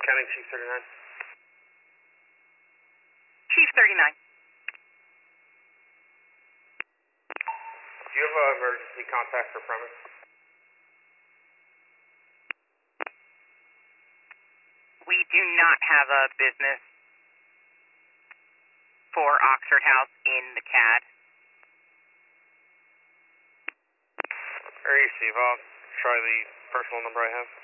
County Chief 39. Chief 39. Do you have an emergency contact for premise? We do not have a business for Oxford House in the CAD. Area Steve, I'll try the personal number I have.